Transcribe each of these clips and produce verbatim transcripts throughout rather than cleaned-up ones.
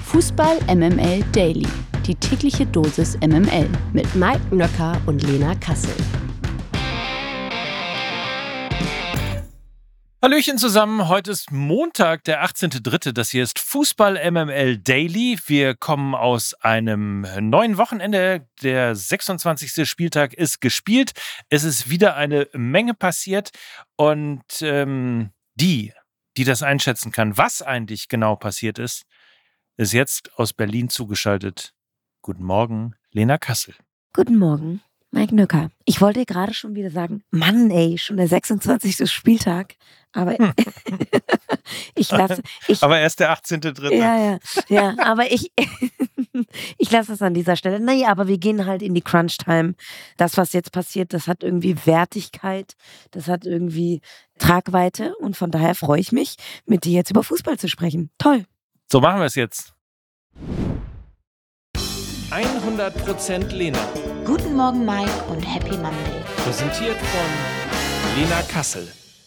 Fußball M M L Daily. Die tägliche Dosis M M L mit Mike Nöcker und Lena Kassel. Hallöchen zusammen, heute ist Montag, der achtzehnter dritte Das hier ist Fußball M M L Daily. Wir kommen aus einem neuen Wochenende. Der sechsundzwanzigste Spieltag ist gespielt. Es ist wieder eine Menge passiert. Und ähm, die, die das einschätzen kann, was eigentlich genau passiert ist, ist jetzt aus Berlin zugeschaltet. Guten Morgen, Lena Kassel. Guten Morgen, Mike Nöcker. Ich wollte gerade schon wieder sagen, Mann ey, schon der sechsundzwanzigste Spieltag. Aber Hm. ich lasse... Ich, aber erst der achtzehnter dritte Ja, ja, ja, aber ich, ich lasse es an dieser Stelle. Naja, aber wir gehen halt in die Crunch-Time. Das, was jetzt passiert, das hat irgendwie Wertigkeit, das hat irgendwie Tragweite und von daher freue ich mich, mit dir jetzt über Fußball zu sprechen. Toll. So machen wir es jetzt. hundert Prozent Lena. Guten Morgen, Mike, und Happy Monday. Präsentiert von Lena Kassel.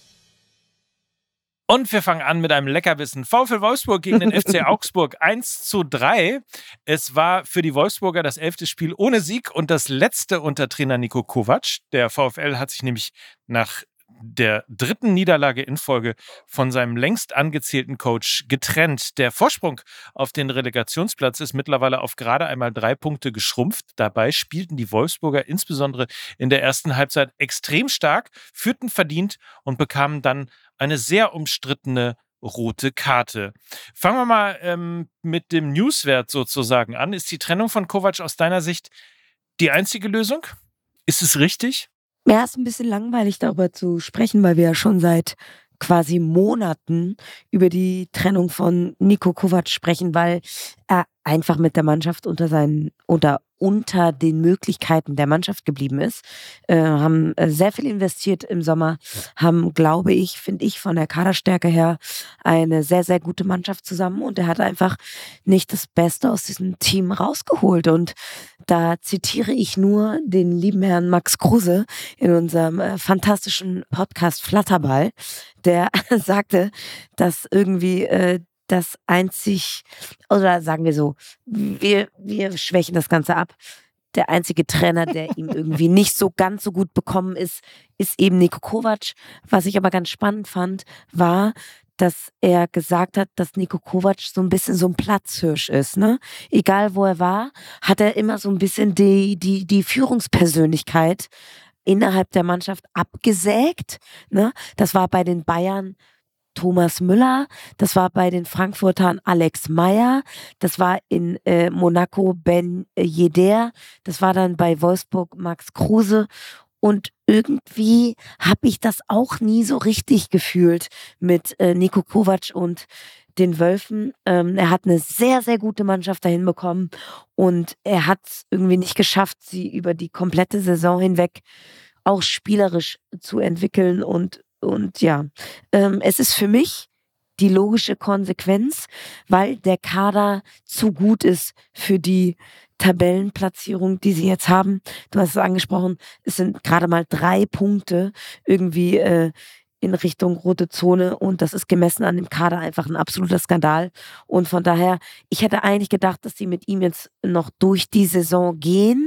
Und wir fangen an mit einem Leckerbissen. VfL Wolfsburg gegen den F C Augsburg eins zu drei. Es war für die Wolfsburger das elfte Spiel ohne Sieg und das letzte unter Trainer Niko Kovac. Der VfL hat sich nämlich nach der dritten Niederlage in Folge von seinem längst angezählten Coach getrennt. Der Vorsprung auf den Relegationsplatz ist mittlerweile auf gerade einmal drei Punkte geschrumpft. Dabei spielten die Wolfsburger insbesondere in der ersten Halbzeit extrem stark, führten verdient und bekamen dann eine sehr umstrittene rote Karte. Fangen wir mal ähm, mit dem Newswert sozusagen an. Ist die Trennung von Kovac aus deiner Sicht die einzige Lösung? Ist es richtig? Ja, ist ein bisschen langweilig, darüber zu sprechen, weil wir ja schon seit quasi Monaten über die Trennung von Niko Kovac sprechen, weil er einfach mit der Mannschaft unter seinen oder unter den Möglichkeiten der Mannschaft geblieben ist. Äh, haben sehr viel investiert im Sommer, haben, glaube ich, finde ich, von der Kaderstärke her eine sehr, sehr gute Mannschaft zusammen und er hat einfach nicht das Beste aus diesem Team rausgeholt. Und da zitiere ich nur den lieben Herrn Max Kruse in unserem äh, fantastischen Podcast Flatterball, der sagte, dass irgendwie äh, das einzig, oder sagen wir so, wir, wir schwächen das Ganze ab. Der einzige Trainer, der ihm irgendwie nicht so ganz so gut bekommen ist, ist eben Niko Kovac. Was ich aber ganz spannend fand, war, dass er gesagt hat, dass Niko Kovac so ein bisschen so ein Platzhirsch ist, ne? Egal wo er war, hat er immer so ein bisschen die, die, die Führungspersönlichkeit innerhalb der Mannschaft abgesägt, ne? Das war bei den Bayern Thomas Müller, das war bei den Frankfurtern Alex Meyer, das war in äh, Monaco Ben Yedder, das war dann bei Wolfsburg Max Kruse und irgendwie habe ich das auch nie so richtig gefühlt mit äh, Niko Kovac und den Wölfen. Ähm, er hat eine sehr, sehr gute Mannschaft dahin bekommen und er hat es irgendwie nicht geschafft, sie über die komplette Saison hinweg auch spielerisch zu entwickeln und Und ja, ähm, es ist für mich die logische Konsequenz, weil der Kader zu gut ist für die Tabellenplatzierung, die sie jetzt haben. Du hast es angesprochen, es sind gerade mal drei Punkte irgendwie äh, in Richtung rote Zone und das ist gemessen an dem Kader einfach ein absoluter Skandal. Und von daher, ich hätte eigentlich gedacht, dass sie mit ihm jetzt noch durch die Saison gehen.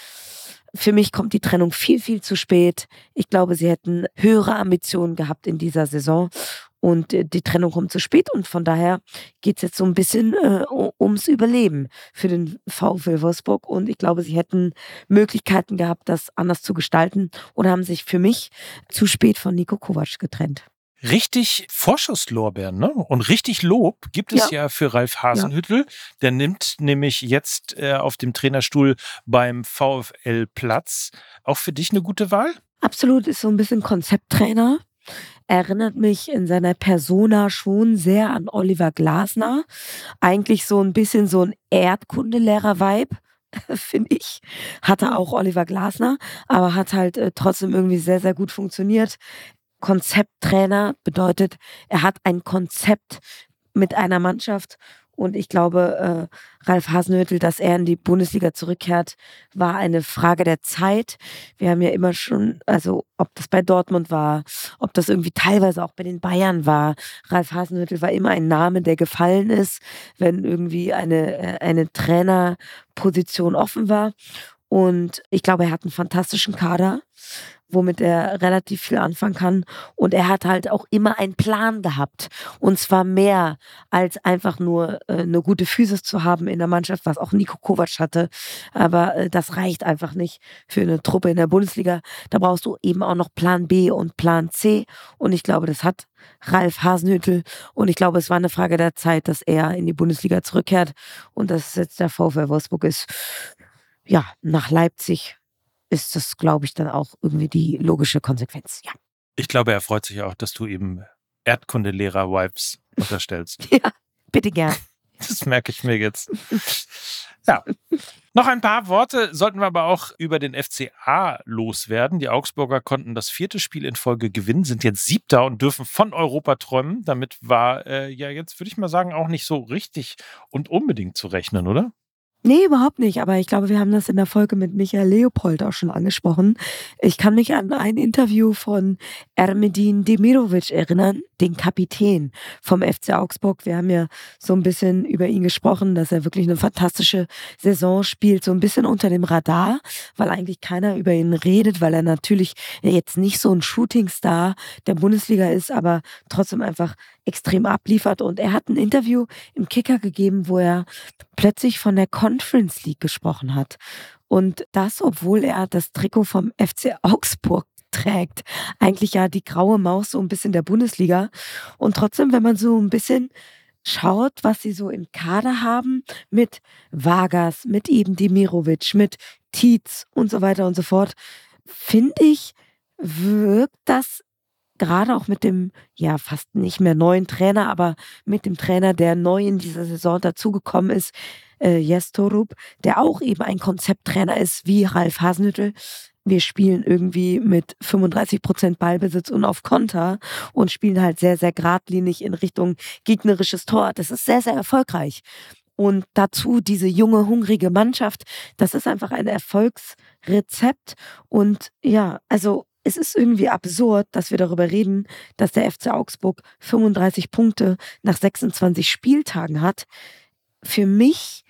Für mich kommt die Trennung viel, viel zu spät. Ich glaube, sie hätten höhere Ambitionen gehabt in dieser Saison und äh, die Trennung kommt zu spät und von daher geht es jetzt so ein bisschen äh, ums Überleben für den VfL Wolfsburg und ich glaube, sie hätten Möglichkeiten gehabt, das anders zu gestalten und haben sich für mich zu spät von Niko Kovac getrennt. Richtig Vorschusslorbeeren, ne? Und richtig Lob gibt es ja, ja für Ralf Hasenhüttl. Ja. Der nimmt nämlich jetzt äh, auf dem Trainerstuhl beim VfL Platz. Auch für dich eine gute Wahl? Absolut, ist so ein bisschen Konzepttrainer. Erinnert mich in seiner Persona schon sehr an Oliver Glasner. Eigentlich so ein bisschen so ein Erdkundelehrer-Vibe. Finde ich, hatte auch Oliver Glasner, aber hat halt äh, trotzdem irgendwie sehr, sehr gut funktioniert. Konzepttrainer bedeutet, er hat ein Konzept mit einer Mannschaft Und ich glaube, äh, Ralf Hasenhüttl, dass er in die Bundesliga zurückkehrt, war eine Frage der Zeit. Wir haben ja immer schon, also ob das bei Dortmund war, ob das irgendwie teilweise auch bei den Bayern war. Ralf Hasenhüttl war immer ein Name, der gefallen ist, wenn irgendwie eine, eine Trainerposition offen war. Und ich glaube, er hat einen fantastischen Kader, womit er relativ viel anfangen kann. Und er hat halt auch immer einen Plan gehabt. Und zwar mehr als einfach nur äh, eine gute Physis zu haben in der Mannschaft, was auch Niko Kovac hatte. Aber äh, das reicht einfach nicht für eine Truppe in der Bundesliga. Da brauchst du eben auch noch Plan B und Plan C. Und ich glaube, das hat Ralf Hasenhüttl. Und ich glaube, es war eine Frage der Zeit, dass er in die Bundesliga zurückkehrt. Und dass es jetzt der VfL Wolfsburg ist. Ja, nach Leipzig ist das, glaube ich, dann auch irgendwie die logische Konsequenz, ja. Ich glaube, er freut sich auch, dass du ihm Erdkundelehrer-Vibes unterstellst. Ja, bitte gern. Das merke ich mir jetzt. Ja. Noch ein paar Worte sollten wir aber auch über den F C A loswerden. Die Augsburger konnten das vierte Spiel in Folge gewinnen, sind jetzt Siebter und dürfen von Europa träumen. Damit war äh, ja jetzt, würde ich mal sagen, auch nicht so richtig und unbedingt zu rechnen, oder? Nee, überhaupt nicht. Aber ich glaube, wir haben das in der Folge mit Michael Leopold auch schon angesprochen. Ich kann mich an ein Interview von Ermedin Demirovic erinnern, den Kapitän vom F C Augsburg. Wir haben ja so ein bisschen über ihn gesprochen, dass er wirklich eine fantastische Saison spielt, so ein bisschen unter dem Radar, weil eigentlich keiner über ihn redet, weil er natürlich jetzt nicht so ein Shootingstar der Bundesliga ist, aber trotzdem einfach extrem abliefert. Und er hat ein Interview im Kicker gegeben, wo er plötzlich von der Conference League gesprochen hat. Und das, obwohl er das Trikot vom F C Augsburg trägt. Eigentlich ja die graue Maus so ein bisschen der Bundesliga. Und trotzdem, wenn man so ein bisschen schaut, was sie so im Kader haben, mit Vargas, mit eben Demirovic, mit Tietz und so weiter und so fort, finde ich, wirkt das gerade auch mit dem, ja, fast nicht mehr neuen Trainer, aber mit dem Trainer, der neu in dieser Saison dazugekommen ist, äh, Jestorub, der auch eben ein Konzepttrainer ist, wie Ralf Hasenhüttl. Wir spielen irgendwie mit fünfunddreißig Prozent Ballbesitz und auf Konter und spielen halt sehr, sehr geradlinig in Richtung gegnerisches Tor. Das ist sehr, sehr erfolgreich. Und dazu diese junge, hungrige Mannschaft, das ist einfach ein Erfolgsrezept. Und ja, also es ist irgendwie absurd, dass wir darüber reden, dass der F C Augsburg fünfunddreißig Punkte nach sechsundzwanzig Spieltagen hat. Für mich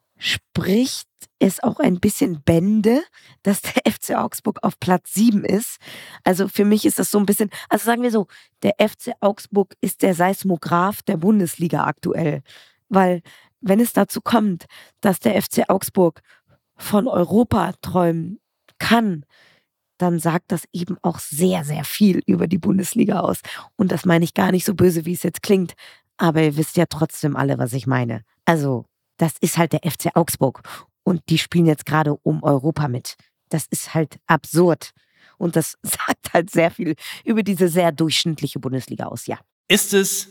spricht es auch ein bisschen Bände, dass der F C Augsburg auf Platz sieben ist. Also für mich ist das so ein bisschen, also sagen wir so, der F C Augsburg ist der Seismograph der Bundesliga aktuell. Weil wenn es dazu kommt, dass der F C Augsburg von Europa träumen kann, dann sagt das eben auch sehr, sehr viel über die Bundesliga aus. Und das meine ich gar nicht so böse, wie es jetzt klingt. Aber ihr wisst ja trotzdem alle, was ich meine. Also, das ist halt der F C Augsburg. Und die spielen jetzt gerade um Europa mit. Das ist halt absurd. Und das sagt halt sehr viel über diese sehr durchschnittliche Bundesliga aus, ja. Ist es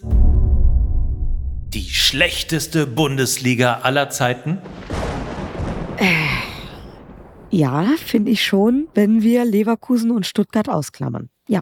die schlechteste Bundesliga aller Zeiten? Äh. Ja, finde ich schon, wenn wir Leverkusen und Stuttgart ausklammern. Ja.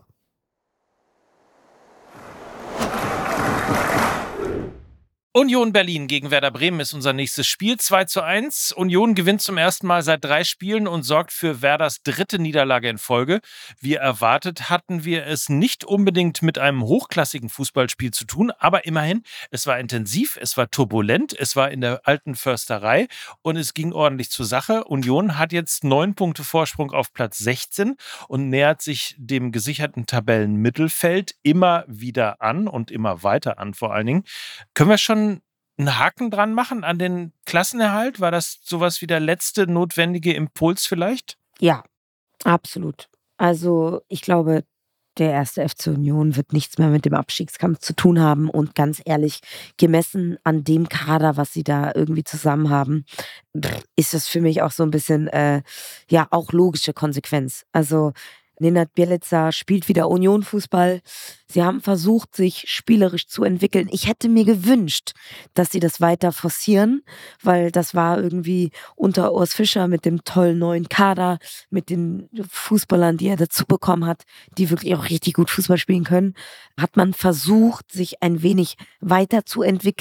Union Berlin gegen Werder Bremen ist unser nächstes Spiel. zwei zu eins. Union gewinnt zum ersten Mal seit drei Spielen und sorgt für Werders dritte Niederlage in Folge. Wie erwartet hatten wir es nicht unbedingt mit einem hochklassigen Fußballspiel zu tun, aber immerhin, es war intensiv, es war turbulent, es war in der alten Försterei und es ging ordentlich zur Sache. Union hat jetzt neun Punkte Vorsprung auf Platz sechzehn und nähert sich dem gesicherten Tabellenmittelfeld immer wieder an und immer weiter an vor allen Dingen. Können wir schon einen Haken dran machen an den Klassenerhalt? War das sowas wie der letzte notwendige Impuls vielleicht? Ja, absolut. Also ich glaube, der erste F C Union wird nichts mehr mit dem Abstiegskampf zu tun haben. Und ganz ehrlich, gemessen an dem Kader, was sie da irgendwie zusammen haben, ist das für mich auch so ein bisschen, äh, ja, auch logische Konsequenz. Also Nenad Bjelica spielt wieder Union-Fußball. Sie haben versucht, sich spielerisch zu entwickeln. Ich hätte mir gewünscht, dass sie das weiter forcieren, weil das war irgendwie unter Urs Fischer mit dem tollen neuen Kader, mit den Fußballern, die er dazu bekommen hat, die wirklich auch richtig gut Fußball spielen können, hat man versucht, sich ein wenig weiterzuentwickeln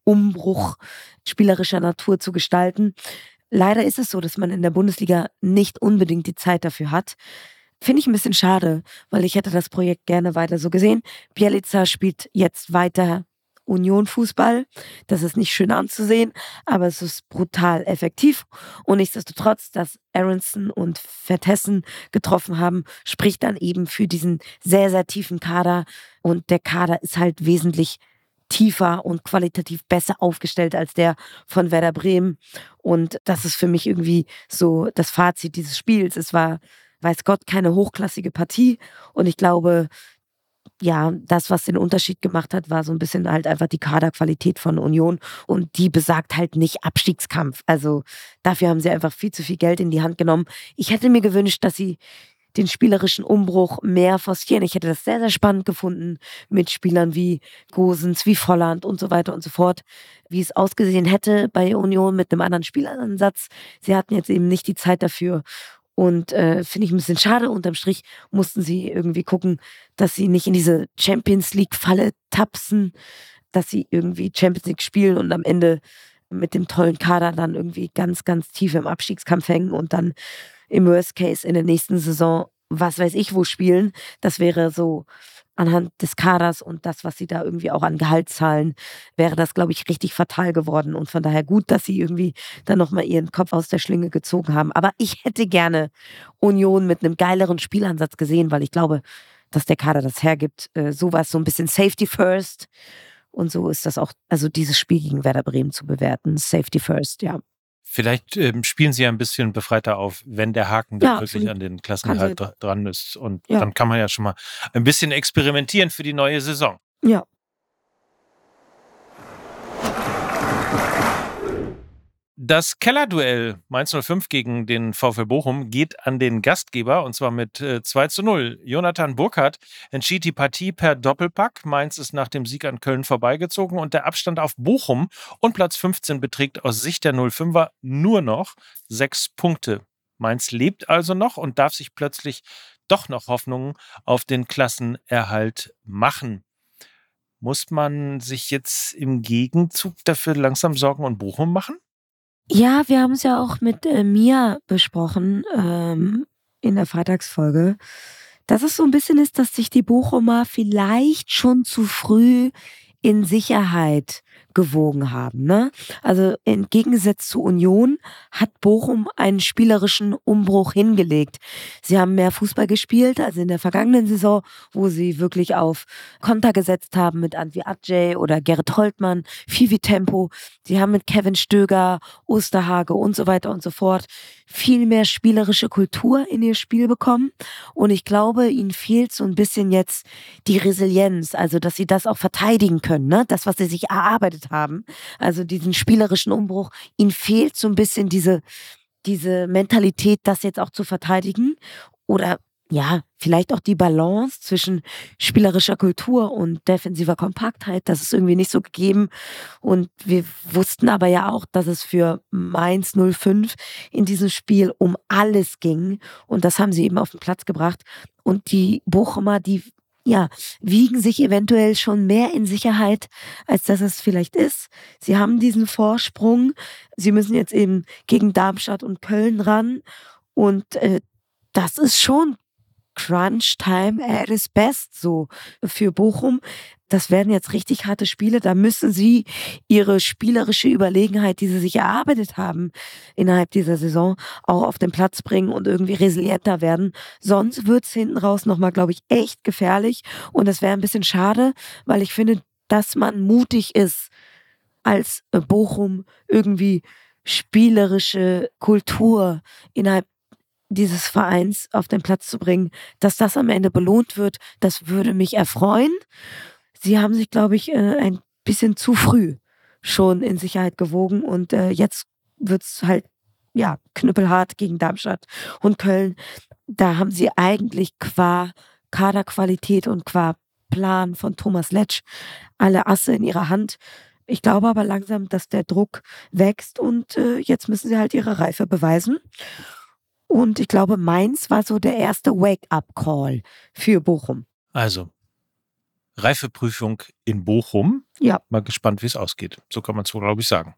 Umbruch spielerischer Natur zu gestalten. Leider ist es so, dass man in der Bundesliga nicht unbedingt die Zeit dafür hat. Finde ich ein bisschen schade, weil ich hätte das Projekt gerne weiter so gesehen. Bjelica spielt jetzt weiter Union-Fußball. Das ist nicht schön anzusehen, aber es ist brutal effektiv. Und nichtsdestotrotz, dass Aronson und Vertessen getroffen haben, spricht dann eben für diesen sehr, sehr tiefen Kader. Und der Kader ist halt wesentlich tiefer und qualitativ besser aufgestellt als der von Werder Bremen. Und das ist für mich irgendwie so das Fazit dieses Spiels. Es war, weiß Gott, keine hochklassige Partie. Und ich glaube, ja, das, was den Unterschied gemacht hat, war so ein bisschen halt einfach die Kaderqualität von Union. Und die besagt halt nicht Abstiegskampf. Also dafür haben sie einfach viel zu viel Geld in die Hand genommen. Ich hätte mir gewünscht, dass sie den spielerischen Umbruch mehr forcieren. Ich hätte das sehr, sehr spannend gefunden mit Spielern wie Gosens, wie Volland und so weiter und so fort, wie es ausgesehen hätte bei Union mit einem anderen Spielansatz. Sie hatten jetzt eben nicht die Zeit dafür. Und äh, finde ich ein bisschen schade. Unterm Strich mussten sie irgendwie gucken, dass sie nicht in diese Champions-League-Falle tapsen, dass sie irgendwie Champions League spielen und am Ende mit dem tollen Kader dann irgendwie ganz, ganz tief im Abstiegskampf hängen und dann im Worst Case in der nächsten Saison, was weiß ich wo, spielen. Das wäre so anhand des Kaders und das, was sie da irgendwie auch an Gehalt zahlen, wäre das, glaube ich, richtig fatal geworden. Und von daher gut, dass sie irgendwie dann nochmal ihren Kopf aus der Schlinge gezogen haben. Aber ich hätte gerne Union mit einem geileren Spielansatz gesehen, weil ich glaube, dass der Kader das hergibt. Äh, sowas, so ein bisschen Safety First. Und so ist das auch, also dieses Spiel gegen Werder Bremen zu bewerten. Safety First, ja. Vielleicht ähm, spielen sie ja ein bisschen befreiter auf, wenn der Haken dann Ja, wirklich absolut. an den Klassenerhalt Kann dra- dran ist. Und Ja. dann kann man ja schon mal ein bisschen experimentieren für die neue Saison. Ja. Das Kellerduell Mainz null fünf gegen den VfL Bochum geht an den Gastgeber, und zwar mit äh, zwei zu null. Jonathan Burkhardt entschied die Partie per Doppelpack. Mainz ist nach dem Sieg an Köln vorbeigezogen und der Abstand auf Bochum und Platz fünfzehn beträgt aus Sicht der null fünfer nur noch sechs Punkte. Mainz lebt also noch und darf sich plötzlich doch noch Hoffnungen auf den Klassenerhalt machen. Muss man sich jetzt im Gegenzug dafür langsam Sorgen um Bochum machen? Ja, wir haben es ja auch mit äh, Mia besprochen ähm, in der Freitagsfolge, dass es so ein bisschen ist, dass sich die Bochumer vielleicht schon zu früh in Sicherheit gewogen haben. Ne? Also im Gegensatz zu Union hat Bochum einen spielerischen Umbruch hingelegt. Sie haben mehr Fußball gespielt als in der vergangenen Saison, wo sie wirklich auf Konter gesetzt haben mit Antwi Adjei oder Gerrit Holtmann, viel wie Tempo. Sie haben mit Kevin Stöger, Osterhage und so weiter und so fort viel mehr spielerische Kultur in ihr Spiel bekommen. Und ich glaube, ihnen fehlt so ein bisschen jetzt die Resilienz, also dass sie das auch verteidigen können, ne? Das, was sie sich erarbeitet haben, also diesen spielerischen Umbruch. Ihnen fehlt so ein bisschen diese, diese Mentalität, das jetzt auch zu verteidigen. Oder ja, vielleicht auch die Balance zwischen spielerischer Kultur und defensiver Kompaktheit. Das ist irgendwie nicht so gegeben. Und wir wussten aber ja auch, dass es für Mainz null fünf in diesem Spiel um alles ging. Und das haben sie eben auf den Platz gebracht. Und die Bochumer, die ja, wiegen sich eventuell schon mehr in Sicherheit, als dass es vielleicht ist. Sie haben diesen Vorsprung. Sie müssen jetzt eben gegen Darmstadt und Köln ran. Und äh, das ist schon Crunch Time at its best so für Bochum. Das werden jetzt richtig harte Spiele. Da müssen sie ihre spielerische Überlegenheit, die sie sich erarbeitet haben innerhalb dieser Saison, auch auf den Platz bringen und irgendwie resilienter werden. Sonst wird es hinten raus nochmal, glaube ich, echt gefährlich. Und das wäre ein bisschen schade, weil ich finde, dass man mutig ist, als Bochum irgendwie spielerische Kultur innerhalb dieses Vereins auf den Platz zu bringen, dass das am Ende belohnt wird, das würde mich erfreuen. Sie haben sich, glaube ich, ein bisschen zu früh schon in Sicherheit gewogen und jetzt wird es halt, ja, knüppelhart gegen Darmstadt und Köln. Da haben sie eigentlich qua Kaderqualität und qua Plan von Thomas Letsch alle Asse in ihrer Hand. Ich glaube aber langsam, dass der Druck wächst und jetzt müssen sie halt ihre Reife beweisen. Und ich glaube, Mainz war so der erste Wake-up-Call für Bochum. Also, Reifeprüfung in Bochum. Ja. Mal gespannt, wie es ausgeht. So kann man es wohl, glaube ich, sagen.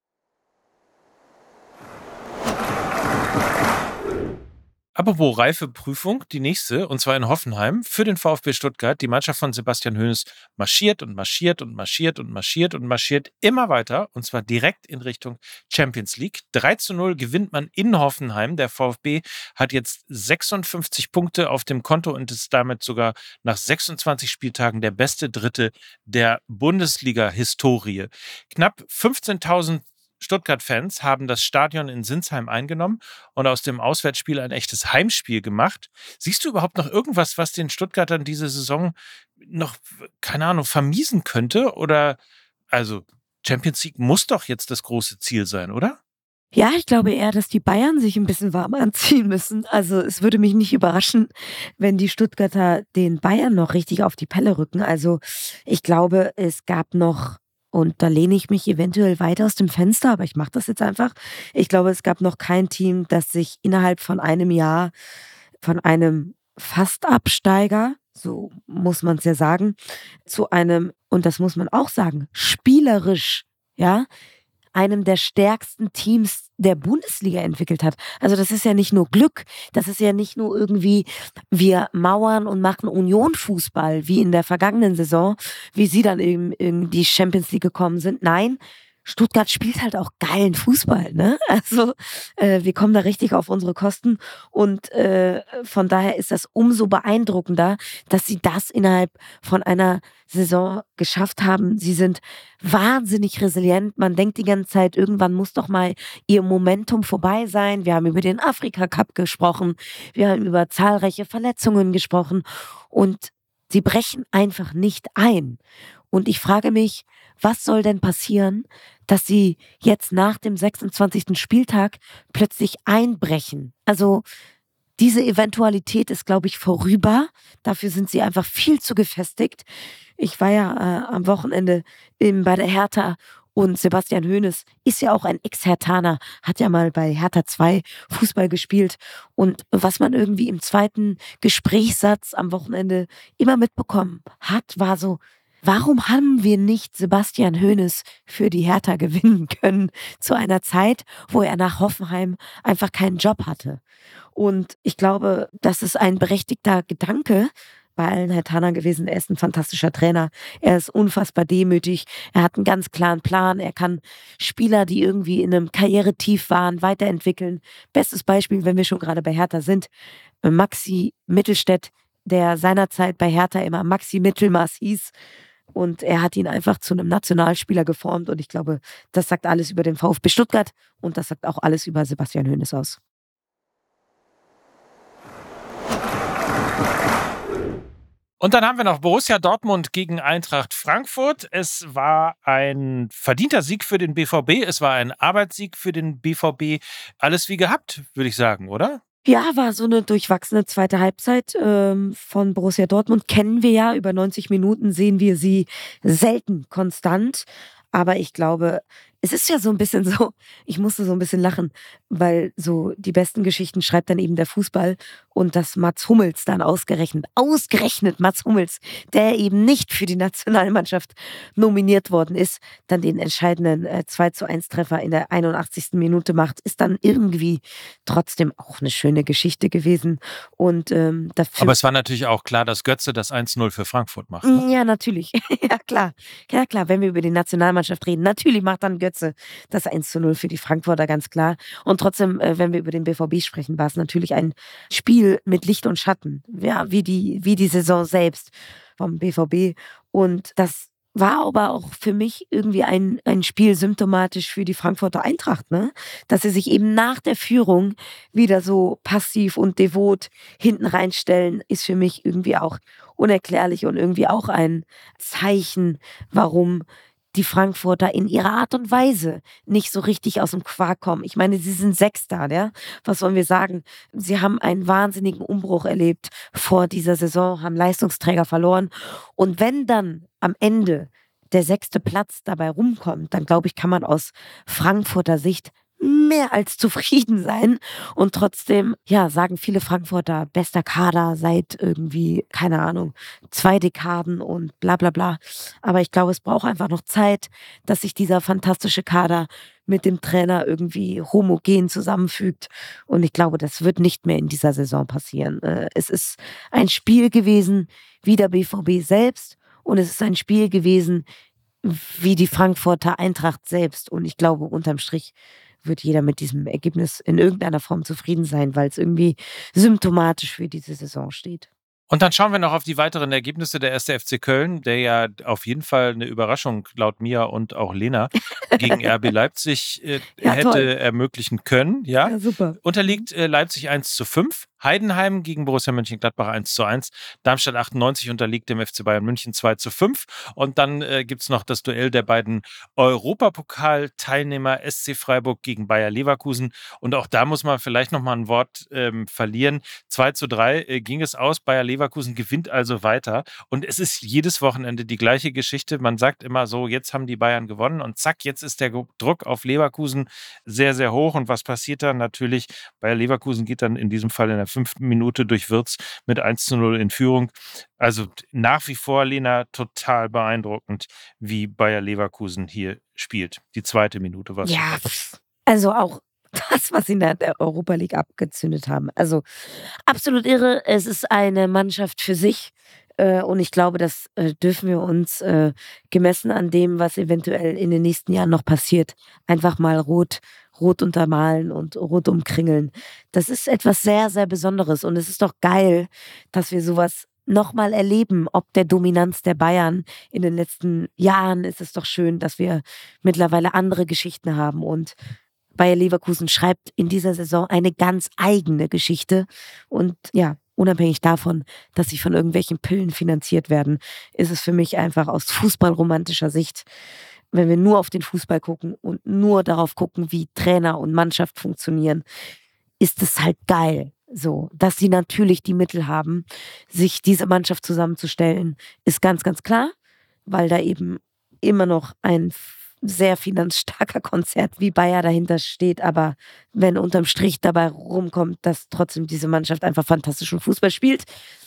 Apropos Reifeprüfung, die nächste, und zwar in Hoffenheim, für den VfB Stuttgart. Die Mannschaft von Sebastian Hoeneß marschiert und marschiert und marschiert und marschiert und marschiert immer weiter, und zwar direkt in Richtung Champions League. drei zu null gewinnt man in Hoffenheim. Der VfB hat jetzt sechsundfünfzig Punkte auf dem Konto und ist damit sogar nach sechsundzwanzig Spieltagen der beste Dritte der Bundesliga-Historie. Knapp fünfzehntausend Stuttgart-Fans haben das Stadion in Sinsheim eingenommen und aus dem Auswärtsspiel ein echtes Heimspiel gemacht. Siehst du überhaupt noch irgendwas, was den Stuttgartern diese Saison noch, keine Ahnung, vermiesen könnte? Oder, also, Champions League muss doch jetzt das große Ziel sein, oder? Ja, ich glaube eher, dass die Bayern sich ein bisschen warm anziehen müssen. Also es würde mich nicht überraschen, wenn die Stuttgarter den Bayern noch richtig auf die Pelle rücken. Also ich glaube, es gab noch, und da lehne ich mich eventuell weit aus dem Fenster, aber ich mache das jetzt einfach. Ich glaube, es gab noch kein Team, das sich innerhalb von einem Jahr von einem Fast-Absteiger, so muss man es ja sagen, zu einem, und das muss man auch sagen, spielerisch, ja, einem der stärksten Teams der Bundesliga entwickelt hat. Also das ist ja nicht nur Glück, das ist ja nicht nur irgendwie, wir mauern und machen Union-Fußball, wie in der vergangenen Saison, wie sie dann eben in die Champions League gekommen sind. Nein, Stuttgart spielt halt auch geilen Fußball, ne? Also äh, wir kommen da richtig auf unsere Kosten und äh, von daher ist das umso beeindruckender, dass sie das innerhalb von einer Saison geschafft haben. Sie sind wahnsinnig resilient. Man denkt die ganze Zeit, irgendwann muss doch mal ihr Momentum vorbei sein. Wir haben über den Afrika-Cup gesprochen, wir haben über zahlreiche Verletzungen gesprochen und sie brechen einfach nicht ein. Und ich frage mich, was soll denn passieren, dass sie jetzt nach dem sechsundzwanzigsten Spieltag plötzlich einbrechen? Also diese Eventualität ist, glaube ich, vorüber. Dafür sind sie einfach viel zu gefestigt. Ich war ja äh, am Wochenende eben bei der Hertha und Sebastian Hoeneß ist ja auch ein Ex-Herthaner, hat ja mal bei Hertha zwei Fußball gespielt. Und was man irgendwie im zweiten Gesprächssatz am Wochenende immer mitbekommen hat, war so, warum haben wir nicht Sebastian Hoeneß für die Hertha gewinnen können zu einer Zeit, wo er nach Hoffenheim einfach keinen Job hatte? Und ich glaube, das ist ein berechtigter Gedanke bei allen Herthanern gewesen. Er ist ein fantastischer Trainer. Er ist unfassbar demütig. Er hat einen ganz klaren Plan. Er kann Spieler, die irgendwie in einem Karrieretief waren, weiterentwickeln. Bestes Beispiel, wenn wir schon gerade bei Hertha sind, Maxi Mittelstädt, der seinerzeit bei Hertha immer Maxi Mittelmaß hieß. Und er hat ihn einfach zu einem Nationalspieler geformt. Und ich glaube, das sagt alles über den VfB Stuttgart. Und das sagt auch alles über Sebastian Hoeneß aus. Und dann haben wir noch Borussia Dortmund gegen Eintracht Frankfurt. Es war ein verdienter Sieg für den B V B. Es war ein Arbeitssieg für den B V B. Alles wie gehabt, würde ich sagen, oder? Ja, war so eine durchwachsene zweite Halbzeit ähm, von Borussia Dortmund. Kennen wir ja, über neunzig Minuten sehen wir sie selten konstant. Aber ich glaube, es ist ja so ein bisschen so, ich musste so ein bisschen lachen, weil so die besten Geschichten schreibt dann eben der Fußball und dass Mats Hummels dann ausgerechnet, ausgerechnet Mats Hummels, der eben nicht für die Nationalmannschaft nominiert worden ist, dann den entscheidenden äh, zwei zu eins Treffer in der einundachtzigsten Minute macht, ist dann irgendwie trotzdem auch eine schöne Geschichte gewesen. Und, ähm, dafür Aber es war natürlich auch klar, dass Götze das eins null für Frankfurt macht. Ne? Ja, natürlich. Ja, klar. Ja, klar, wenn wir über die Nationalmannschaft reden, natürlich macht dann Götze das eins zu null für die Frankfurter, ganz klar. Und trotzdem, äh, wenn wir über den B V B sprechen, war es natürlich ein Spiel mit Licht und Schatten. Ja, wie die, wie die Saison selbst vom B V B. Und das war aber auch für mich irgendwie ein, ein Spiel symptomatisch für die Frankfurter Eintracht, ne? Dass sie sich eben nach der Führung wieder so passiv und devot hinten reinstellen, ist für mich irgendwie auch unerklärlich und irgendwie auch ein Zeichen, warum die Frankfurter in ihrer Art und Weise nicht so richtig aus dem Quark kommen. Ich meine, sie sind Sechster, ja? Was sollen wir sagen? Sie haben einen wahnsinnigen Umbruch erlebt vor dieser Saison, haben Leistungsträger verloren. Und wenn dann am Ende der sechste Platz dabei rumkommt, dann glaube ich, kann man aus Frankfurter Sicht mehr als zufrieden sein. Und trotzdem, ja, sagen viele Frankfurter, bester Kader seit irgendwie, keine Ahnung, zwei Dekaden und bla bla bla. Aber ich glaube, es braucht einfach noch Zeit, dass sich dieser fantastische Kader mit dem Trainer irgendwie homogen zusammenfügt. Und ich glaube, das wird nicht mehr in dieser Saison passieren. Äh, Es ist ein Spiel gewesen wie der B V B selbst und es ist ein Spiel gewesen wie die Frankfurter Eintracht selbst. Und ich glaube, unterm Strich wird jeder mit diesem Ergebnis in irgendeiner Form zufrieden sein, weil es irgendwie symptomatisch für diese Saison steht. Und dann schauen wir noch auf die weiteren Ergebnisse der erste F C Köln, der ja auf jeden Fall eine Überraschung laut Mia und auch Lena gegen R B Leipzig äh, Ja, hätte toll. ermöglichen können. Ja, Ja, super. unterliegt äh, Leipzig eins zu fünf. Heidenheim gegen Borussia Mönchengladbach eins zu eins. Darmstadt achtundneunzig unterliegt dem F C Bayern München zwei zu fünf. Und dann äh, gibt es noch das Duell der beiden Europapokal-Teilnehmer S C Freiburg gegen Bayer Leverkusen. Und auch da muss man vielleicht noch mal ein Wort ähm, verlieren. zwei zu drei äh, ging es aus. Bayer Leverkusen gewinnt also weiter. Und es ist jedes Wochenende die gleiche Geschichte. Man sagt immer so, jetzt haben die Bayern gewonnen und zack, jetzt ist der Druck auf Leverkusen sehr, sehr hoch. Und was passiert dann? Natürlich, Bayer Leverkusen geht dann in diesem Fall in der fünften Minute durch Wirtz mit eins zu null in Führung. Also nach wie vor, Lena, total beeindruckend, wie Bayer Leverkusen hier spielt. Die zweite Minute war es. Ja, also auch das, was sie in der Europa League abgezündet haben. Also absolut irre. Es ist eine Mannschaft für sich. Äh, Und ich glaube, das äh, dürfen wir uns äh, gemessen an dem, was eventuell in den nächsten Jahren noch passiert, einfach mal rot, rot untermalen und rot umkringeln. Das ist etwas sehr, sehr Besonderes. Und es ist doch geil, dass wir sowas nochmal erleben, ob der Dominanz der Bayern in den letzten Jahren. Ist es doch schön, dass wir mittlerweile andere Geschichten haben. Und Bayer Leverkusen schreibt in dieser Saison eine ganz eigene Geschichte. Und ja, unabhängig davon, dass sie von irgendwelchen Pillen finanziert werden, ist es für mich einfach aus fußballromantischer Sicht, wenn wir nur auf den Fußball gucken und nur darauf gucken, wie Trainer und Mannschaft funktionieren, ist es halt geil. So, dass sie natürlich die Mittel haben, sich diese Mannschaft zusammenzustellen, ist ganz, ganz klar, weil da eben immer noch ein sehr finanzstarker Konzert wie Bayer dahinter steht, aber wenn unterm Strich dabei rumkommt, dass trotzdem diese Mannschaft einfach fantastischen Fußball spielt,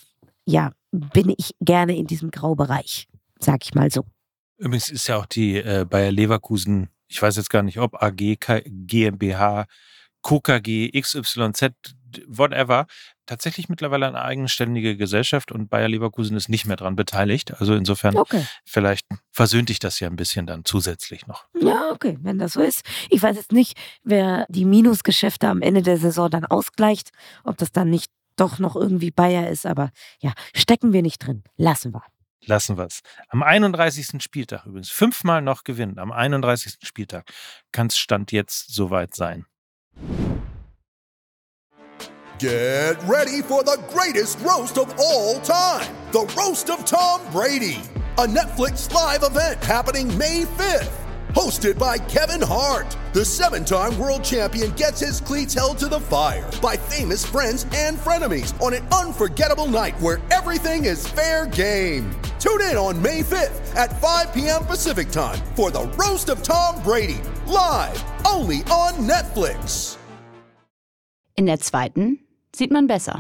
ja, bin ich gerne in diesem Graubereich, sag ich mal so. Übrigens ist ja auch die äh, Bayer Leverkusen, ich weiß jetzt gar nicht, ob A G, K, GmbH, K K G, X Y Z, whatever, tatsächlich mittlerweile eine eigenständige Gesellschaft und Bayer Leverkusen ist nicht mehr dran beteiligt. Also insofern, Okay. vielleicht versöhnt dich das ja ein bisschen dann zusätzlich noch. Ja, okay, wenn das so ist. Ich weiß jetzt nicht, wer die Minusgeschäfte am Ende der Saison dann ausgleicht, ob das dann nicht doch noch irgendwie Bayer ist, aber ja, stecken wir nicht drin. Lassen wir. Lassen wir es. Am einunddreißigsten Spieltag übrigens, fünfmal noch gewinnen, am einunddreißigsten Spieltag kann es Stand jetzt soweit sein. Get ready for the greatest roast of all time. The Roast of Tom Brady. A Netflix live event happening May fifth. Hosted by Kevin Hart. The seven-time world champion gets his cleats held to the fire by famous friends and frenemies on an unforgettable night where everything is fair game. Tune in on May fifth at five p.m. Pacific time for the Roast of Tom Brady. Live only on Netflix. In der zweiten sieht man besser.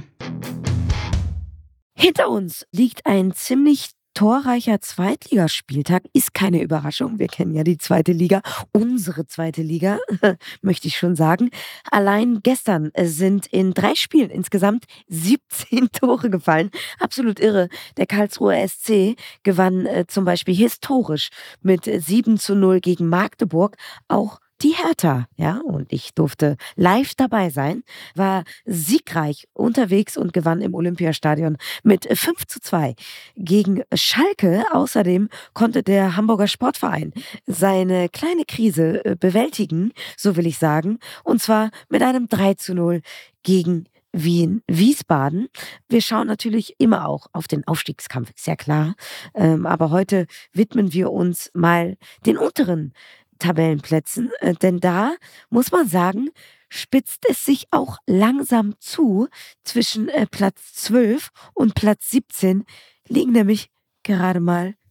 Hinter uns liegt ein ziemlich torreicher Zweitligaspieltag. Ist keine Überraschung. Wir kennen ja die zweite Liga. Unsere zweite Liga, möchte ich schon sagen. Allein gestern sind in drei Spielen insgesamt siebzehn Tore gefallen. Absolut irre. Der Karlsruher S C gewann äh, zum Beispiel historisch mit sieben zu null gegen Magdeburg. Auch die Hertha, ja, und ich durfte live dabei sein, war siegreich unterwegs und gewann im Olympiastadion mit fünf zu zwei gegen Schalke. Außerdem konnte der Hamburger Sportverein seine kleine Krise bewältigen, so will ich sagen, und zwar mit einem drei zu null gegen Wien, Wiesbaden. Wir schauen natürlich immer auch auf den Aufstiegskampf, ist ja klar, ähm, aber heute widmen wir uns mal den unteren Tabellenplätzen, äh, denn da muss man sagen, spitzt es sich auch langsam zu. Zwischen äh, Platz zwölf und Platz siebzehn liegen nämlich gerade mal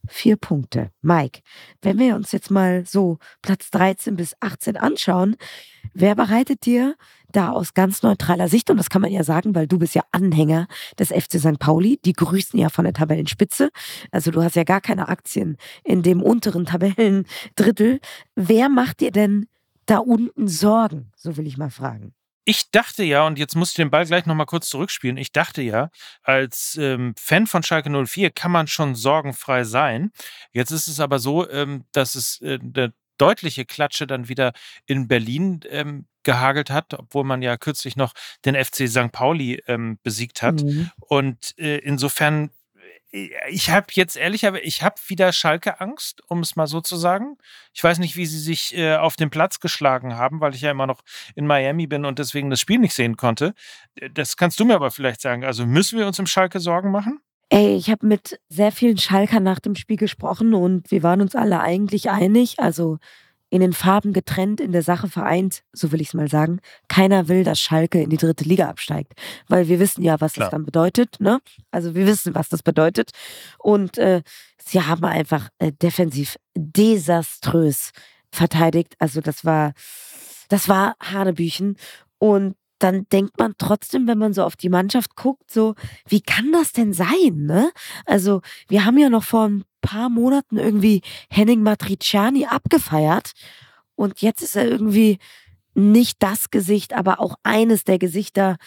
Vier Punkte. Mike, wenn wir uns jetzt mal so Platz dreizehn bis achtzehn anschauen, wer bereitet dir da aus ganz neutraler Sicht, und das kann man ja sagen, weil du bist ja Anhänger des F C Sankt Pauli, die grüßen ja von der Tabellenspitze, also du hast ja gar keine Aktien in dem unteren Tabellendrittel. Wer macht dir denn da unten Sorgen, so will ich mal fragen? Ich dachte ja, und jetzt muss ich den Ball gleich nochmal kurz zurückspielen, ich dachte ja, als ähm, Fan von Schalke null vier kann man schon sorgenfrei sein. Jetzt ist es aber so, ähm, dass es äh, eine deutliche Klatsche dann wieder in Berlin ähm, gehagelt hat, obwohl man ja kürzlich noch den F C Sankt Pauli ähm, besiegt hat. Mhm. Und äh, insofern, ich habe jetzt ehrlicherweise, ich habe wieder Schalke-Angst, um es mal so zu sagen. Ich weiß nicht, wie sie sich äh, auf den Platz geschlagen haben, weil ich ja immer noch in Miami bin und deswegen das Spiel nicht sehen konnte. Das kannst du mir aber vielleicht sagen. Also müssen wir uns im Schalke Sorgen machen? Ey, ich habe mit sehr vielen Schalkern nach dem Spiel gesprochen und wir waren uns alle eigentlich einig, also in den Farben getrennt, in der Sache vereint, so will ich es mal sagen. Keiner will, dass Schalke in die dritte Liga absteigt, weil wir wissen ja, was Klar. das dann bedeutet, ne? Also wir wissen, was das bedeutet und äh, sie haben einfach äh, defensiv desaströs verteidigt. Also das war, das war Hanebüchen und dann denkt man trotzdem, wenn man so auf die Mannschaft guckt, so, wie kann das denn sein, ne? Also, wir haben ja noch vor ein paar Monaten irgendwie Henning Matriciani abgefeiert und jetzt ist er irgendwie nicht das Gesicht, aber auch eines der Gesichter,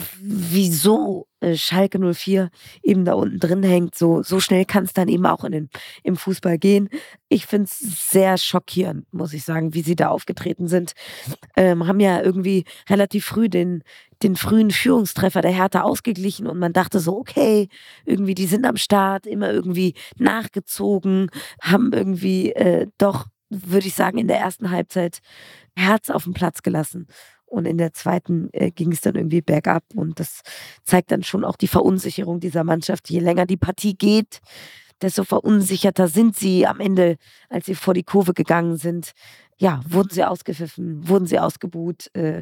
wieso äh, Schalke null vier eben da unten drin hängt. So, so schnell kann es dann eben auch in den, im Fußball gehen. Ich finde es sehr schockierend, muss ich sagen, wie sie da aufgetreten sind. Ähm, haben ja irgendwie relativ früh den, den frühen Führungstreffer der Hertha ausgeglichen und man dachte so, okay, irgendwie die sind am Start, immer irgendwie nachgezogen, haben irgendwie äh, doch, würde ich sagen, in der ersten Halbzeit Herz auf den Platz gelassen. Und in der zweiten äh, ging es dann irgendwie bergab. Und das zeigt dann schon auch die Verunsicherung dieser Mannschaft. Je länger die Partie geht, desto verunsicherter sind sie am Ende, als sie vor die Kurve gegangen sind. Ja, wurden sie ausgepfiffen, wurden sie ausgebuht. Äh,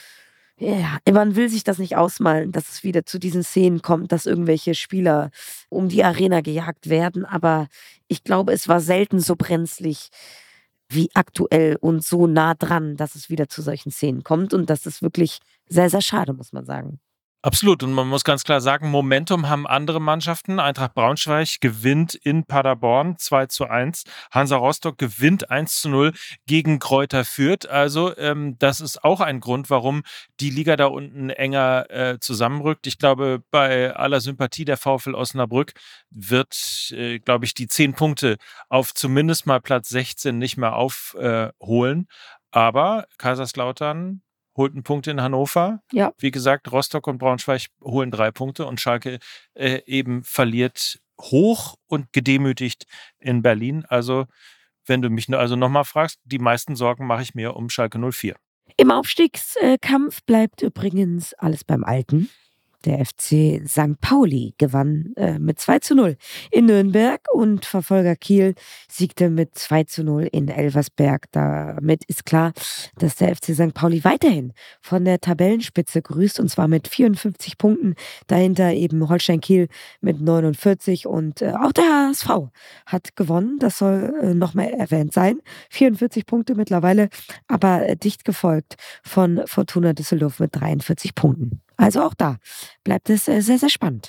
ja, man will sich das nicht ausmalen, dass es wieder zu diesen Szenen kommt, dass irgendwelche Spieler um die Arena gejagt werden. Aber ich glaube, es war selten so brenzlig wie aktuell und so nah dran, dass es wieder zu solchen Szenen kommt. Und das ist wirklich sehr, sehr schade, muss man sagen. Absolut. Und man muss ganz klar sagen, Momentum haben andere Mannschaften. Eintracht Braunschweig gewinnt in Paderborn zwei zu eins. Hansa Rostock gewinnt eins zu null gegen Greuther Fürth. Also ähm, das ist auch ein Grund, warum die Liga da unten enger äh, zusammenrückt. Ich glaube, bei aller Sympathie der VfL Osnabrück wird, äh, glaube ich, die zehn Punkte auf zumindest mal Platz sechzehn nicht mehr aufholen. Äh, Aber Kaiserslautern holt einen Punkt in Hannover. Ja. Wie gesagt, Rostock und Braunschweig holen drei Punkte und Schalke äh, eben verliert hoch und gedemütigt in Berlin. Also, wenn du mich also nochmal fragst, die meisten Sorgen mache ich mir um Schalke null vier. Im Aufstiegskampf bleibt übrigens alles beim Alten. Der F C Sankt Pauli gewann äh, mit zwei zu null in Nürnberg und Verfolger Kiel siegte mit zwei zu null in Elversberg. Damit ist klar, dass der F C Sankt Pauli weiterhin von der Tabellenspitze grüßt und zwar mit vierundfünfzig Punkten. Dahinter eben Holstein Kiel mit neunundvierzig und äh, auch der H S V hat gewonnen. Das soll äh, noch mal erwähnt sein. vierundvierzig Punkte mittlerweile, aber äh, dicht gefolgt von Fortuna Düsseldorf mit dreiundvierzig Punkten. Also auch da bleibt es sehr, sehr spannend.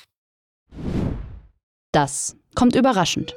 Das kommt überraschend.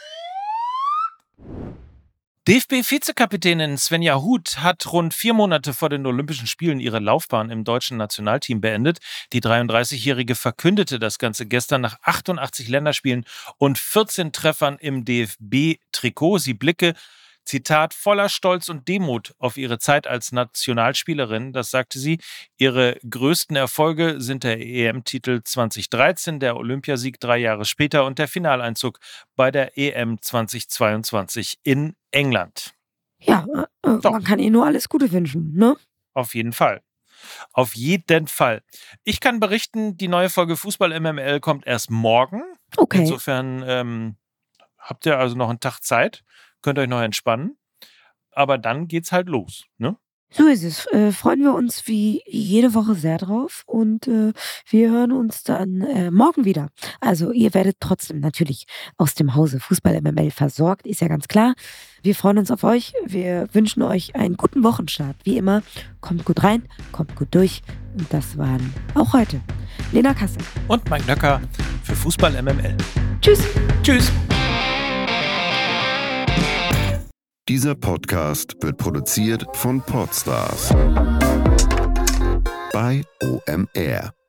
D F B-Vizekapitänin Svenja Huth hat rund vier Monate vor den Olympischen Spielen ihre Laufbahn im deutschen Nationalteam beendet. Die dreiunddreißigjährige verkündete das Ganze gestern nach achtundachtzig Länderspielen und vierzehn Treffern im D F B-Trikot. Sie blicke, Zitat, voller Stolz und Demut auf ihre Zeit als Nationalspielerin. Das sagte sie. Ihre größten Erfolge sind der E M-Titel zweitausenddreizehn, der Olympiasieg drei Jahre später und der Finaleinzug bei der E M zweitausendzweiundzwanzig in England. Ja, äh, man kann ihr nur alles Gute wünschen, ne? Auf jeden Fall. Auf jeden Fall. Ich kann berichten, die neue Folge Fußball M M L kommt erst morgen. Okay. Insofern ähm, habt ihr also noch einen Tag Zeit. Könnt euch noch entspannen. Aber dann geht's halt los, ne? So ist es. Äh, freuen wir uns wie jede Woche sehr drauf und äh, wir hören uns dann äh, morgen wieder. Also ihr werdet trotzdem natürlich aus dem Hause Fußball M M L versorgt, ist ja ganz klar. Wir freuen uns auf euch. Wir wünschen euch einen guten Wochenstart. Wie immer, kommt gut rein, kommt gut durch. Und das waren auch heute Lena Kassel und Mike Nöcker für Fußball M M L. Tschüss. Tschüss. Dieser Podcast wird produziert von Podstars bei O M R.